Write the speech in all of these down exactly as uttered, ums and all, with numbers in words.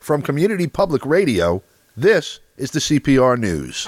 From Community Public Radio, this is the C P R News.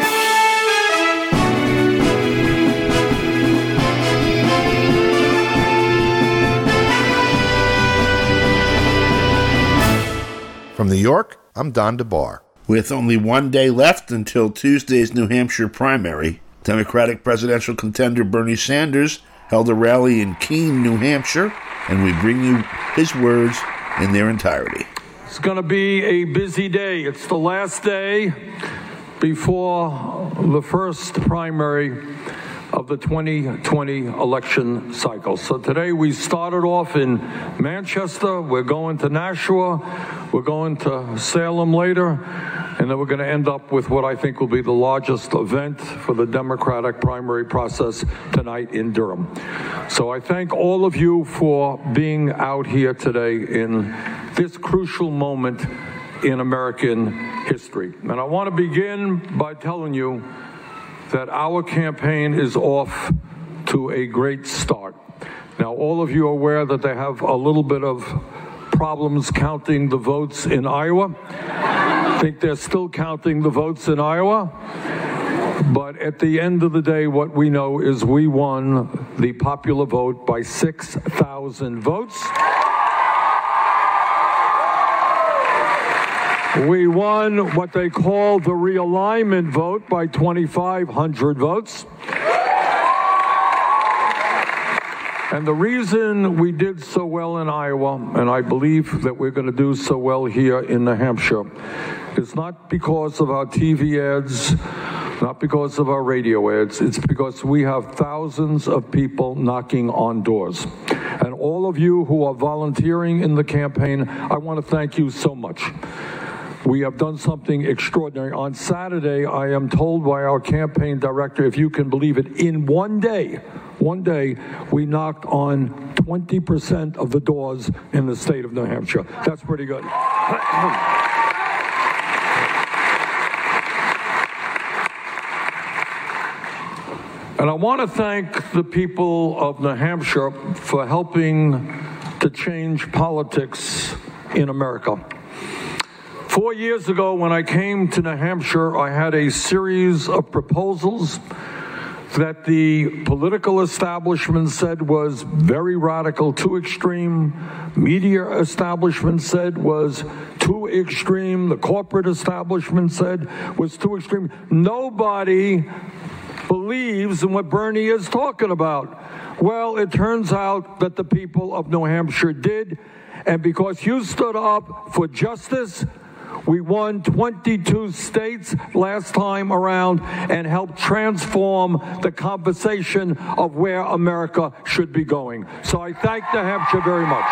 From New York, I'm Don DeBar. With only one day left until Tuesday's New Hampshire primary, Democratic presidential contender Bernie Sanders held a rally in Keene, New Hampshire, and we bring you his words in their entirety. It's going to be a busy day. It's the last day before the first primary of the twenty twenty election cycle. So today we started off in Manchester, we're going to Nashua, we're going to Salem later, and then we're going to end up with what I think will be the largest event for the Democratic primary process tonight in Durham. So I thank all of you for being out here today in this crucial moment in American history. And I want to begin by telling you that our campaign is off to a great start. Now, all of you are aware that they have a little bit of problems counting the votes in Iowa. I think they're still counting the votes in Iowa. But at the end of the day, what we know is we won the popular vote by six thousand votes. We won what they call the realignment vote by twenty-five hundred votes. And the reason we did so well in Iowa, and I believe that we're going to do so well here in New Hampshire, is not because of our T V ads, not because of our radio ads. It's because we have thousands of people knocking on doors. And all of you who are volunteering in the campaign, I want to thank you so much. We have done something extraordinary. On Saturday, I am told by our campaign director, if you can believe it, in one day, one day, we knocked on twenty percent of the doors in the state of New Hampshire. That's pretty good. And I want to thank the people of New Hampshire for helping to change politics in America. Four years ago, when I came to New Hampshire, I had a series of proposals that the political establishment said was very radical, too extreme. Media establishment said was too extreme. The corporate establishment said was too extreme. Nobody believes in what Bernie is talking about. Well, it turns out that the people of New Hampshire did, and because you stood up for justice, we won twenty-two states last time around and helped transform the conversation of where America should be going. So I thank New Hampshire very much.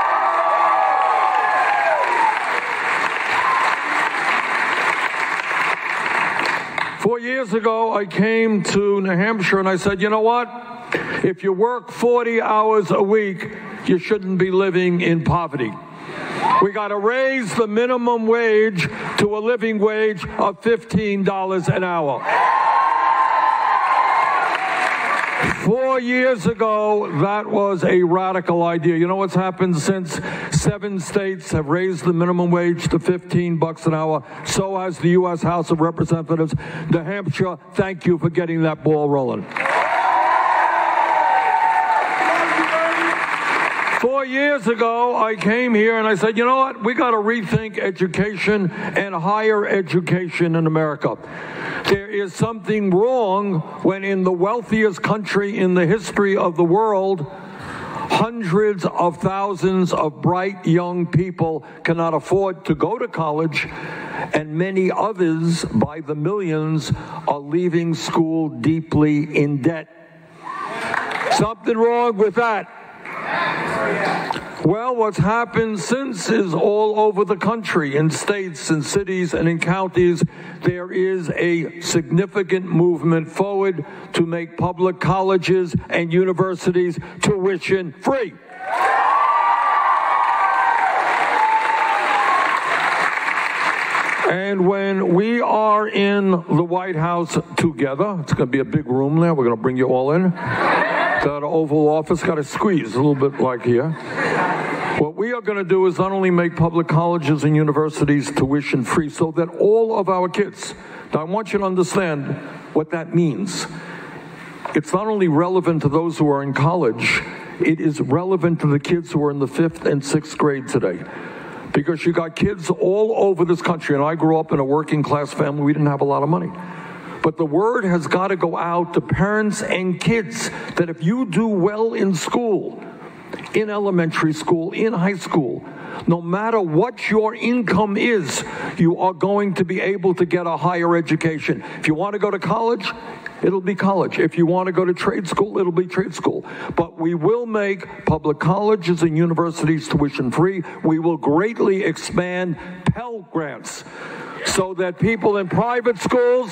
Four years ago, I came to New Hampshire and I said, you know what? If you work forty hours a week, you shouldn't be living in poverty. We got to raise the minimum wage to a living wage of fifteen dollars an hour. Four years ago, that was a radical idea. You know what's happened since seven states have raised the minimum wage to fifteen bucks an hour? So has the U S House of Representatives. New Hampshire, thank you for getting that ball rolling. Four years ago, I came here and I said, you know what? We got to rethink education and higher education in America. There is something wrong when in the wealthiest country in the history of the world, hundreds of thousands of bright young people cannot afford to go to college, and many others, by the millions, are leaving school deeply in debt. Something wrong with that. Well, what's happened since is all over the country, in states and cities and in counties, there is a significant movement forward to make public colleges and universities tuition free. And when we are in the White House together, it's going to be a big room there, we're going to bring you all in. That Oval Office got to squeeze a little bit like here. What we are going to do is not only make public colleges and universities tuition free so that all of our kids, now I want you to understand what that means. It's not only relevant to those who are in college, it is relevant to the kids who are in the fifth and sixth grade today. Because you got kids all over this country, and I grew up in a working class family, we didn't have a lot of money. But the word has got to go out to parents and kids that if you do well in school, in elementary school, in high school, no matter what your income is, you are going to be able to get a higher education. If you want to go to college, it'll be college. If you want to go to trade school, it'll be trade school. But we will make public colleges and universities tuition free. We will greatly expand Pell Grants so that people in private schools,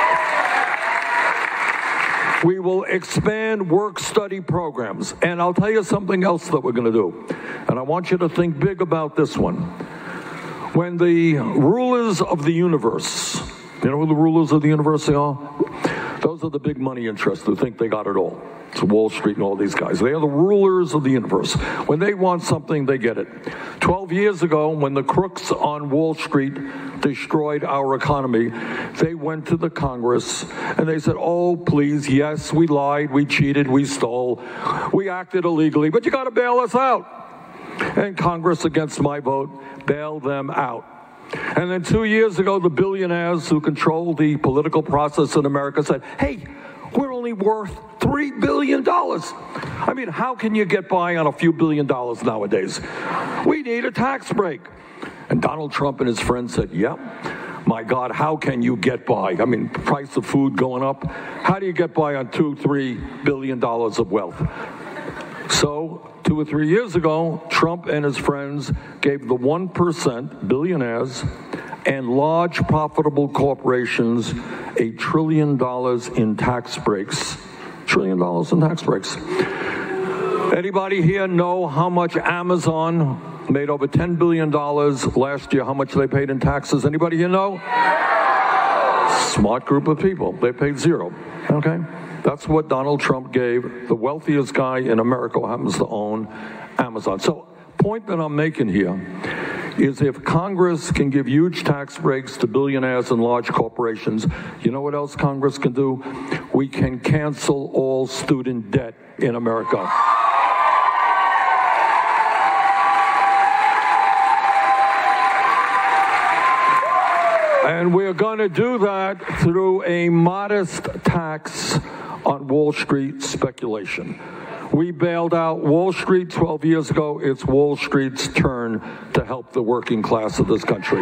we will expand work-study programs. And I'll tell you something else that we're going to do. And I want you to think big about this one. When the rulers of the universe, you know who the rulers of the universe are? Those are the big money interests who think they got it all. It's Wall Street and all these guys. They are the rulers of the universe. When they want something, they get it. Twelve years ago, when the crooks on Wall Street destroyed our economy, they went to the Congress and they said, oh, please, yes, we lied, we cheated, we stole, we acted illegally, but you got to bail us out. And Congress, against my vote, bailed them out. And then two years ago, the billionaires who control the political process in America said, hey, we're only worth three billion dollars. I mean, how can you get by on a few billion dollars nowadays? We need a tax break. And Donald Trump and his friends said, yep, my God, how can you get by? I mean, price of food going up. How do you get by on two, three billion dollars of wealth? So two or three years ago, Trump and his friends gave the one percent billionaires and large profitable corporations a trillion dollars in tax breaks. Trillion dollars in tax breaks. Anybody here know how much Amazon made? Over ten billion dollars last year? How much they paid in taxes? Anybody here know? Smart group of people. They paid zero. Okay? That's what Donald Trump gave the wealthiest guy in America who happens to own Amazon. So, point that I'm making here is if Congress can give huge tax breaks to billionaires and large corporations, you know what else Congress can do? We can cancel all student debt in America. And we're going to do that through a modest tax on Wall Street speculation. We bailed out Wall Street twelve years ago. It's Wall Street's turn to help the working class of this country.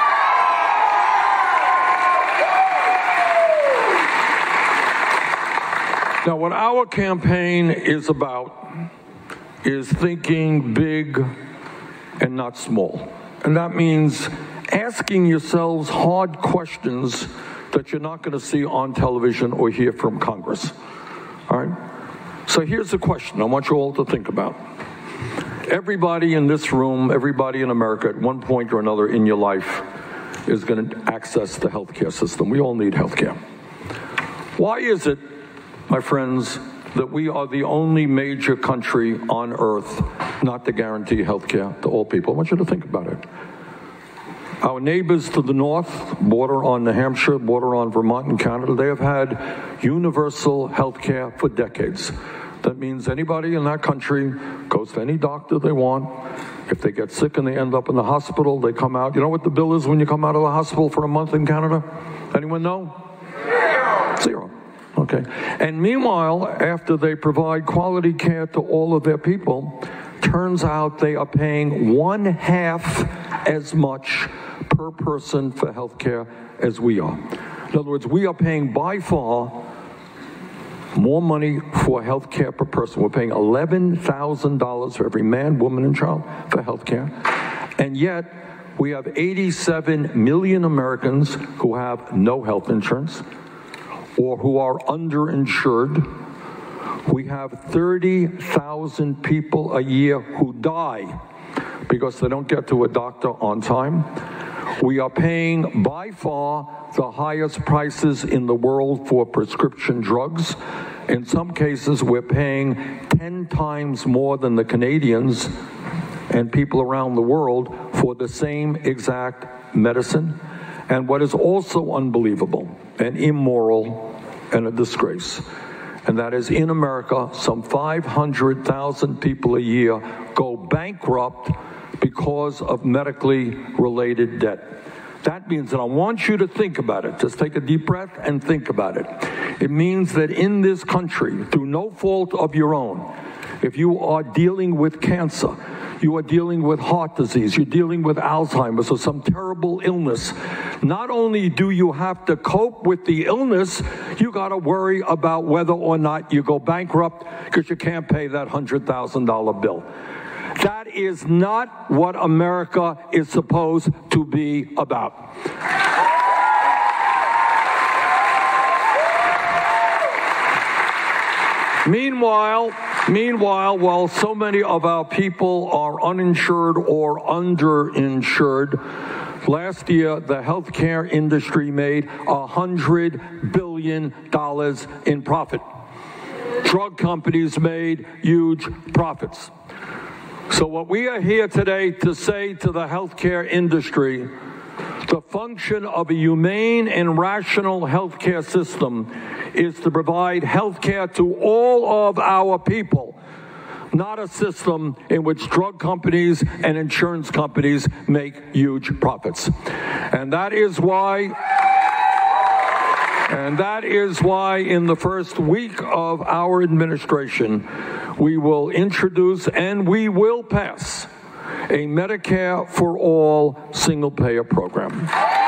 Now, what our campaign is about is thinking big and not small. And that means asking yourselves hard questions that you're not going to see on television or hear from Congress. All right? So here's the question I want you all to think about. Everybody in this room, everybody in America, at one point or another in your life is going to access the healthcare system. We all need healthcare. Why is it, my friends, that we are the only major country on earth not to guarantee healthcare to all people? I want you to think about it. Our neighbors to the north, border on New Hampshire, border on Vermont and Canada, they have had universal health care for decades. That means anybody in that country goes to any doctor they want. If they get sick and they end up in the hospital, they come out. You know what the bill is when you come out of the hospital for a month in Canada? Anyone know? Zero. Zero. Okay. And meanwhile, after they provide quality care to all of their people, turns out they are paying one half as much per person for health care as we are. In other words, we are paying by far more money for health care per person. We're paying eleven thousand dollars for every man, woman, and child for health care. And yet, we have eighty-seven million Americans who have no health insurance or who are underinsured. We have thirty thousand people a year who die because they don't get to a doctor on time. We are paying by far the highest prices in the world for prescription drugs. In some cases, we're paying ten times more than the Canadians and people around the world for the same exact medicine. And what is also unbelievable and immoral and a disgrace, and that is in America, some five hundred thousand people a year go bankrupt because of medically related debt. That means, and I want you to think about it, just take a deep breath and think about it. It means that in this country, through no fault of your own, if you are dealing with cancer, you are dealing with heart disease, you're dealing with Alzheimer's or some terrible illness, not only do you have to cope with the illness, you got to worry about whether or not you go bankrupt because you can't pay that one hundred thousand dollar bill. That is not what America is supposed to be about. Meanwhile, meanwhile, while so many of our people are uninsured or underinsured, last year the healthcare industry made one hundred billion dollars in profit. Drug companies made huge profits. So what we are here today to say to the healthcare industry, the function of a humane and rational healthcare system is to provide healthcare to all of our people, not a system in which drug companies and insurance companies make huge profits. And that is why, and that is why in the first week of our administration, we will introduce and we will pass a Medicare for All single-payer program.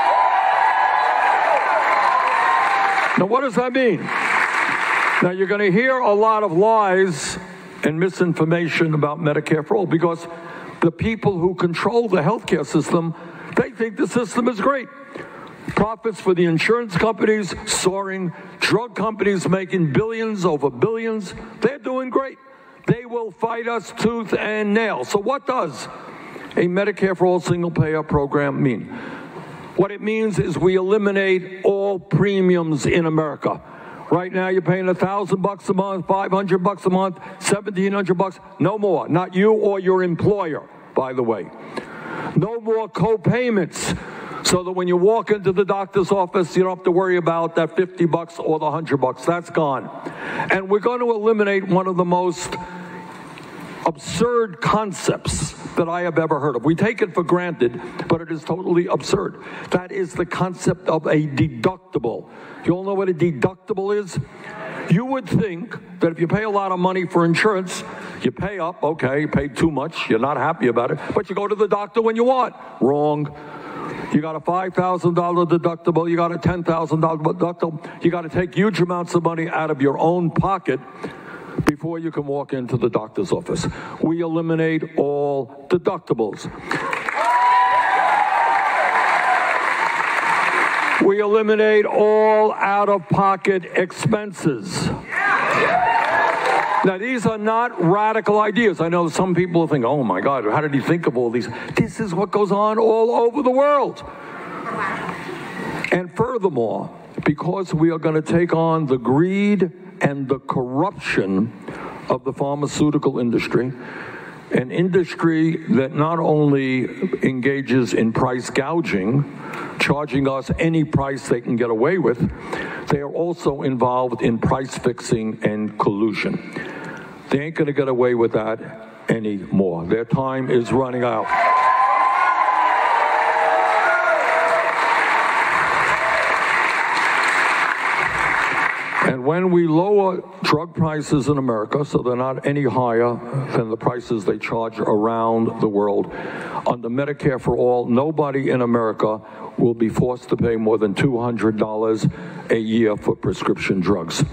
Now, what does that mean? Now, you're going to hear a lot of lies and misinformation about Medicare for All because the people who control the healthcare system, they think the system is great. Profits for the insurance companies soaring, drug companies making billions over billions, they're doing great. They will fight us tooth and nail. So what does a Medicare for All single-payer program mean? What it means is we eliminate all premiums in America. Right now you're paying a thousand bucks a month, five hundred bucks a month, seventeen hundred bucks, no more. Not you or your employer, by the way. No more co-payments, so that when you walk into the doctor's office, you don't have to worry about that fifty bucks or the one hundred bucks. That's gone. And we're going to eliminate one of the most absurd concepts that I have ever heard of. We take it for granted, but it is totally absurd. That is the concept of a deductible. You all know what a deductible is? You would think that if you pay a lot of money for insurance, you pay up, okay, you paid too much, you're not happy about it, but you go to the doctor when you want. Wrong. You got a five thousand dollar deductible, you got a ten thousand dollar deductible, you got to take huge amounts of money out of your own pocket before you can walk into the doctor's office. We eliminate all deductibles. We eliminate all out-of-pocket expenses. Now, these are not radical ideas. I know some people think, oh my God, how did he think of all these? This is what goes on all over the world. And furthermore, because we are going to take on the greed and the corruption of the pharmaceutical industry, an industry that not only engages in price gouging, charging us any price they can get away with, they are also involved in price fixing and collusion. They ain't going to get away with that anymore. Their time is running out. And when we lower drug prices in America, so they're not any higher than the prices they charge around the world, under Medicare for All, nobody in America will be forced to pay more than two hundred dollars a year for prescription drugs.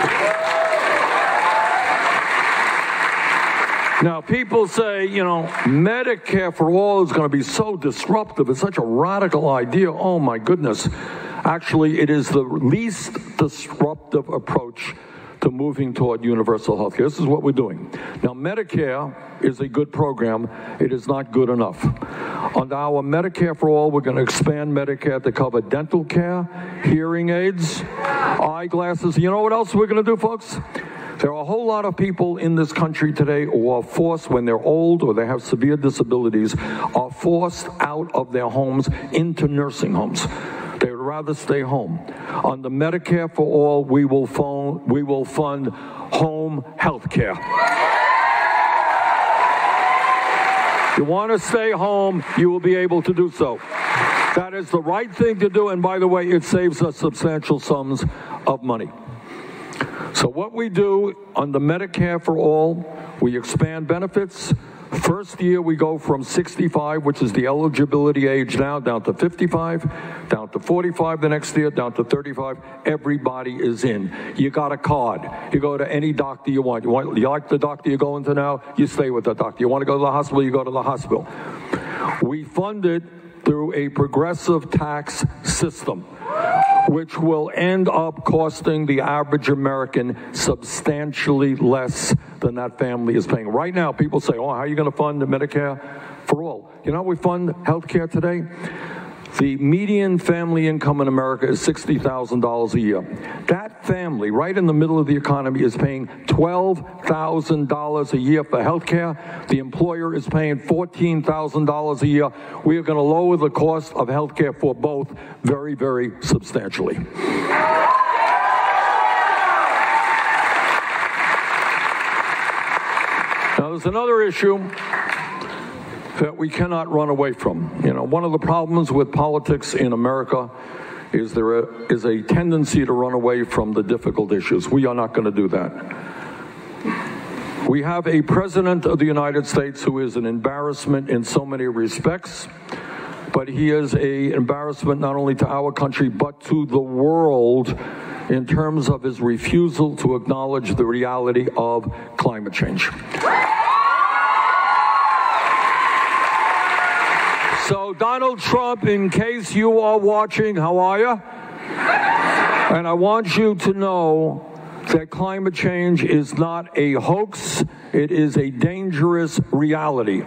Now, people say, you know, Medicare for All is going to be so disruptive. It's such a radical idea. Oh, my goodness. Actually, it is the least disruptive approach to moving toward universal health care. This is what we're doing. Now, Medicare is a good program. It is not good enough. Under our Medicare for All, we're going to expand Medicare to cover dental care, hearing aids, eyeglasses. You know what else we're going to do, folks? There are a whole lot of people in this country today who are forced, when they're old or they have severe disabilities, are forced out of their homes into nursing homes. They would rather stay home. Under Medicare for All, we will, phone, we will fund home health care. You want to stay home, you will be able to do so. That is the right thing to do, and by the way, it saves us substantial sums of money. So what we do under Medicare for All, we expand benefits. First year we go from sixty-five, which is the eligibility age now, down to fifty-five, down to forty-five the next year, down to thirty-five. Everybody is in. You got a card. You go to any doctor you want. You want, you like the doctor you're going to now, you stay with the doctor. You want to go to the hospital, you go to the hospital. We fund it through a progressive tax system, which will end up costing the average American substantially less than that family is paying. Right now, people say, oh, how are you going to fund the Medicare for All? You know how we fund health care today? The median family income in America is sixty thousand dollars a year. That family, right in the middle of the economy, is paying twelve thousand dollars a year for health care. The employer is paying fourteen thousand dollars a year. We are going to lower the cost of health care for both very, very substantially. Now, there's another issue that we cannot run away from. You know, one of the problems with politics in America is there is a tendency to run away from the difficult issues. We are not going to do that. We have a president of the United States who is an embarrassment in so many respects, but he is an embarrassment not only to our country, but to the world in terms of his refusal to acknowledge the reality of climate change. So Donald Trump, in case you are watching, how are you? And I want you to know that climate change is not a hoax. It is a dangerous reality.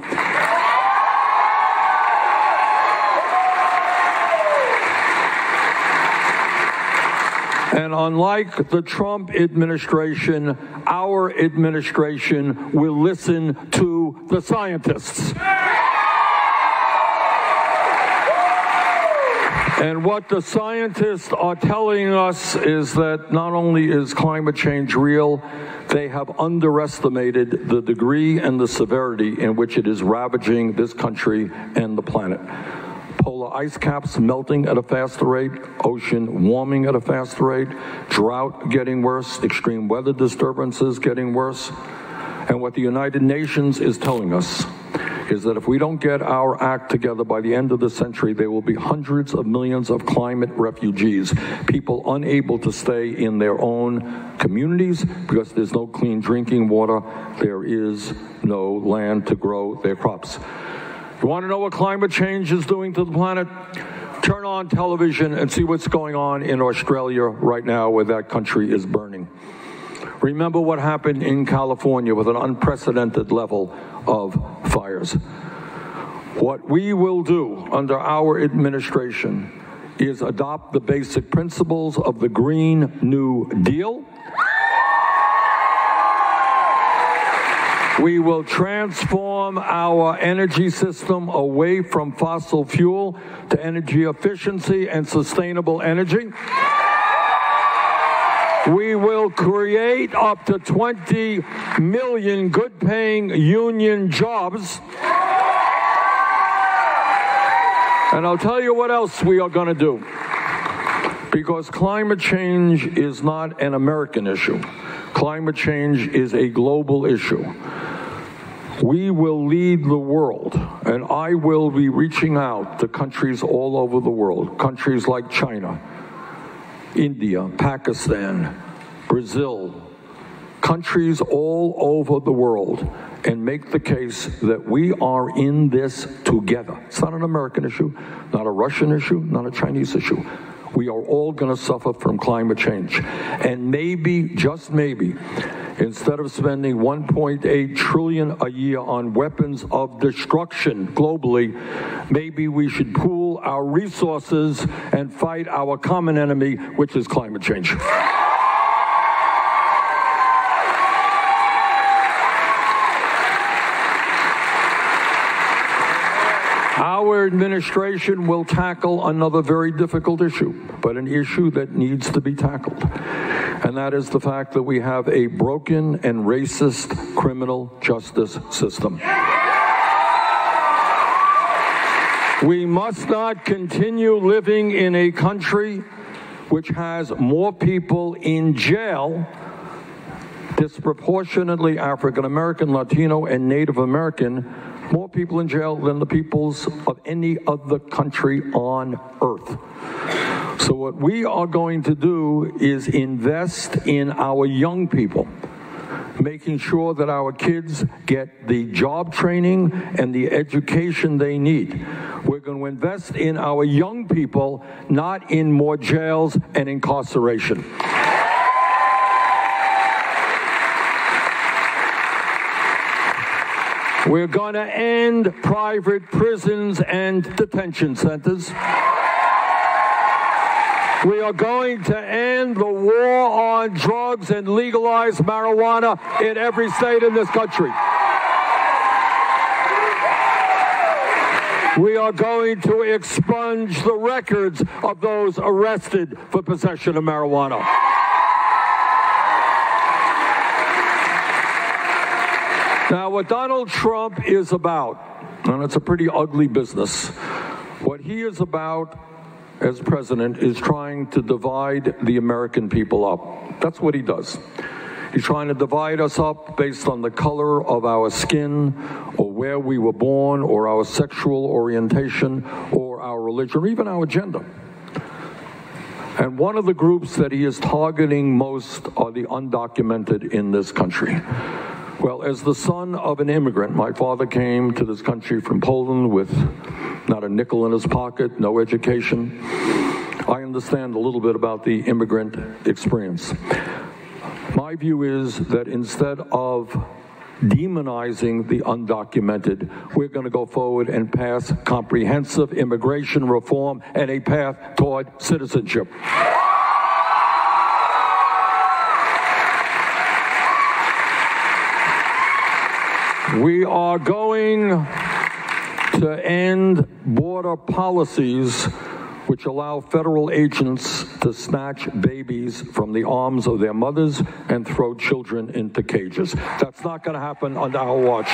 And unlike the Trump administration, our administration will listen to the scientists. And what the scientists are telling us is that not only is climate change real, they have underestimated the degree and the severity in which it is ravaging this country and the planet. Polar ice caps melting at a faster rate, ocean warming at a faster rate, drought getting worse, extreme weather disturbances getting worse. And what the United Nations is telling us is that if we don't get our act together by the end of the century, there will be hundreds of millions of climate refugees, people unable to stay in their own communities because there's no clean drinking water, there is no land to grow their crops. You want to know what climate change is doing to the planet? Turn on television and see what's going on in Australia right now, where that country is burning. Remember what happened in California with an unprecedented level of fires. What we will do under our administration is adopt the basic principles of the Green New Deal. We will transform our energy system away from fossil fuel to energy efficiency and sustainable energy. We will create up to twenty million good-paying union jobs. And I'll tell you what else we are going to do. Because climate change is not an American issue. Climate change is a global issue. We will lead the world, and I will be reaching out to countries all over the world, countries like China, India, Pakistan, Brazil, countries all over the world, and make the case that we are in this together. It's not an American issue, not a Russian issue, not a Chinese issue. We are all going to suffer from climate change. And maybe, just maybe, instead of spending one point eight trillion dollars a year on weapons of destruction globally, maybe we should pool our resources and fight our common enemy, which is climate change. our administration will tackle another very difficult issue, but an issue that needs to be tackled. And that is the fact that we have a broken and racist criminal justice system. We must not continue living in a country which has more people in jail, disproportionately African American, Latino, and Native American, more people in jail than the peoples of any other country on earth. So what we are going to do is invest in our young people, making sure that our kids get the job training and the education they need. We're going to invest in our young people, not in more jails and incarceration. We're going to end private prisons and detention centers. We are going to end the war on drugs and legalize marijuana in every state in this country. We are going to expunge the records of those arrested for possession of marijuana. Now, what Donald Trump is about, and it's a pretty ugly business, what he is about as president is trying to divide the American people up. That's what he does. He's trying to divide us up based on the color of our skin, or where we were born, or our sexual orientation, or our religion, or even our gender. And one of the groups that he is targeting most are the undocumented in this country. Well, as the son of an immigrant, my father came to this country from Poland with not a nickel in his pocket, no education. I understand a little bit about the immigrant experience. My view is that instead of demonizing the undocumented, we're going to go forward and pass comprehensive immigration reform and a path toward citizenship. We are going to end border policies which allow federal agents to snatch babies from the arms of their mothers and throw children into cages. That's not going to happen on our watch.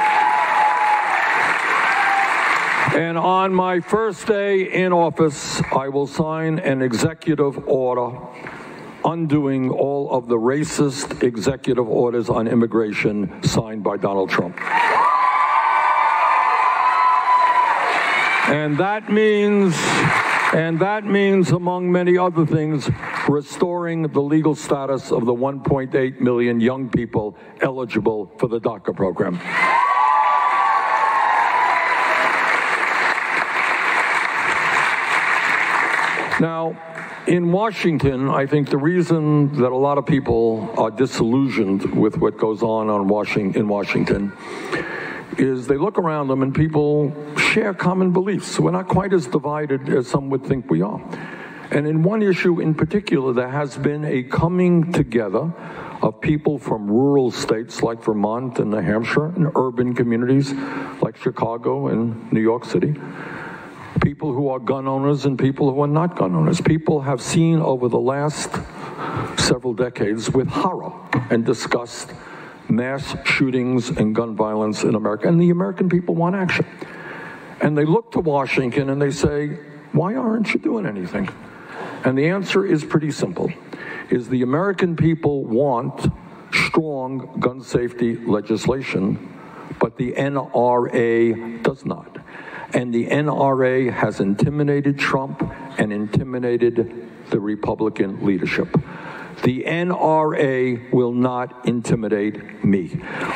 And on my first day in office, I will sign an executive order undoing all of the racist executive orders on immigration signed by Donald Trump. And that means, and that means, among many other things, restoring the legal status of the one point eight million young people eligible for the DACA program. Now, in Washington, I think the reason that a lot of people are disillusioned with what goes on, on Washington, in Washington is they look around them and people share common beliefs. We're not quite as divided as some would think we are. And in one issue in particular, there has been a coming together of people from rural states like Vermont and New Hampshire, and urban communities like Chicago and New York City. People who are gun owners and people who are not gun owners. People have seen over the last several decades with horror and disgust mass shootings and gun violence in America, and the American people want action. And they look to Washington and they say, why aren't you doing anything? And the answer is pretty simple, is the American people want strong gun safety legislation, but the N R A does not. And the N R A has intimidated Trump and intimidated the Republican leadership. The N R A will not intimidate me.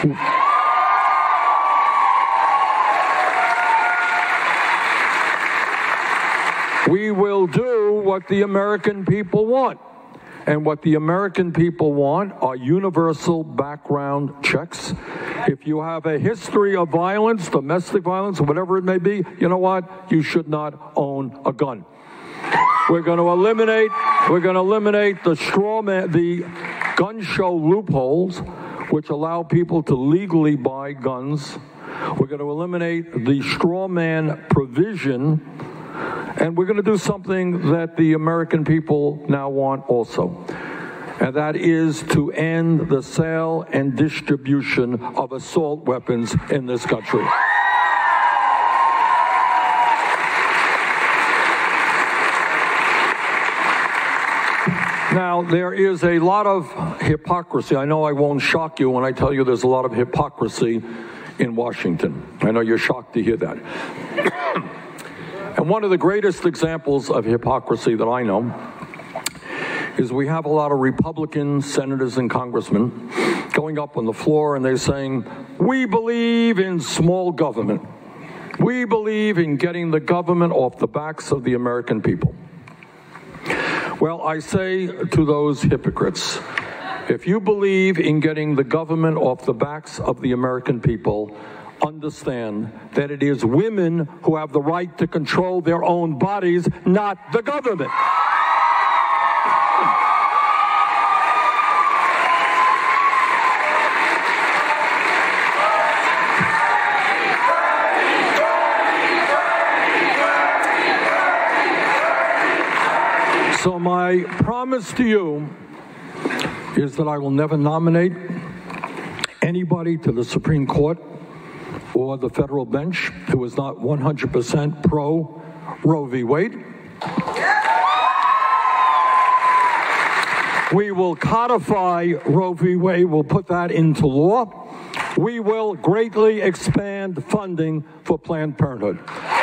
We will do what the American people want. And what the American people want are universal background checks. If you have a history of violence, domestic violence, whatever it may be, you know what? You should not own a gun. We're going to eliminate, we're going to eliminate the straw man, the gun show loopholes, which allow people to legally buy guns We're going to eliminate the straw man provision, and we're going to do something that the American people now want also, and that is to end the sale and distribution of assault weapons in this country. Now, there is a lot of hypocrisy. I know I won't shock you when I tell you there's a lot of hypocrisy in Washington. I know you're shocked to hear that. And one of the greatest examples of hypocrisy that I know is we have a lot of Republican senators and congressmen going up on the floor and they're saying, we believe in small government. We believe in getting the government off the backs of the American people. Well, I say to those hypocrites, if you believe in getting the government off the backs of the American people, understand that it is women who have the right to control their own bodies, not the government. So my promise to you is that I will never nominate anybody to the Supreme Court or the federal bench who is not one hundred percent pro Roe v. Wade. We will codify Roe v. Wade. We'll put that into law. We will greatly expand funding for Planned Parenthood.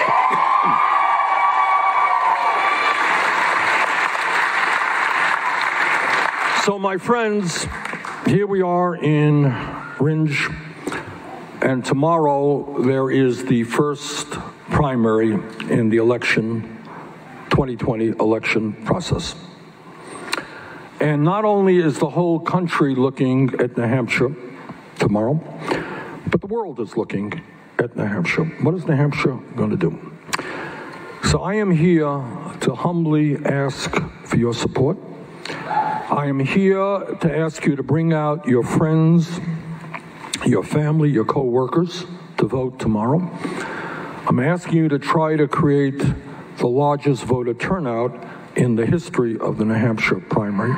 So, my friends, here we are in Ringe, and tomorrow there is the first primary in the election, twenty twenty election process. And not only is the whole country looking at New Hampshire tomorrow, but the world is looking at New Hampshire. What is New Hampshire going to do? So I am here to humbly ask for your support. I am here to ask you to bring out your friends, your family, your co-workers to vote tomorrow. I'm asking you to try to create the largest voter turnout in the history of the New Hampshire primary.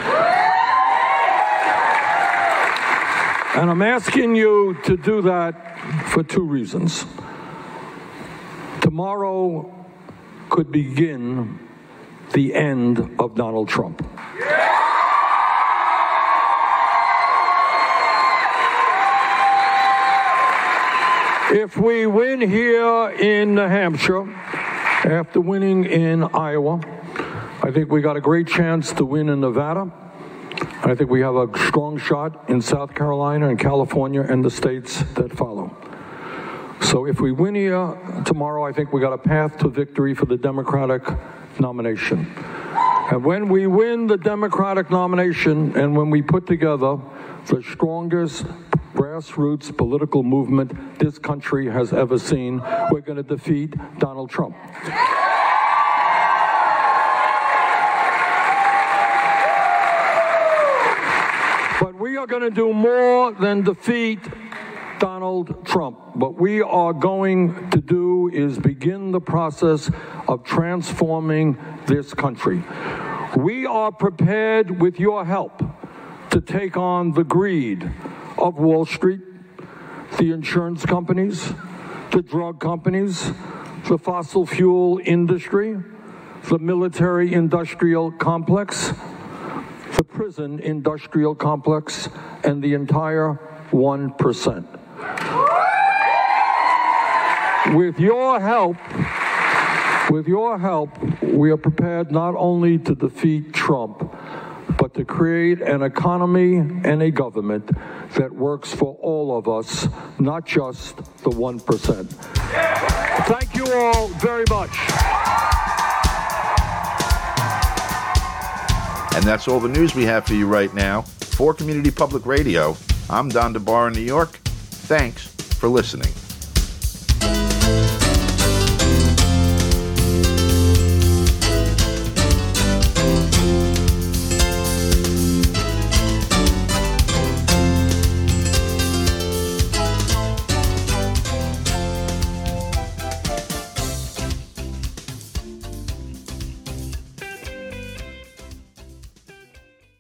And I'm asking you to do that for two reasons. Tomorrow could begin the end of Donald Trump. If we win here in New Hampshire, after winning in Iowa, I think we got a great chance to win in Nevada. I think we have a strong shot in South Carolina and California and the states that follow. So if we win here tomorrow, I think we got a path to victory for the Democratic nomination. And when we win the Democratic nomination and when we put together the strongest grassroots political movement this country has ever seen, we're going to defeat Donald Trump. But we are going to do more than defeat Donald Trump. What we are going to do is begin the process of transforming this country. We are prepared with your help to take on the greed of Wall Street, the insurance companies, the drug companies, the fossil fuel industry, the military industrial complex, the prison industrial complex, and the entire one percent. With your help, with your help, we are prepared not only to defeat Trump, but to create an economy and a government that works for all of us, not just the one percent. Thank you all very much. And that's all the news we have for you right now. For Community Public Radio, I'm Don DeBar in New York. Thanks for listening.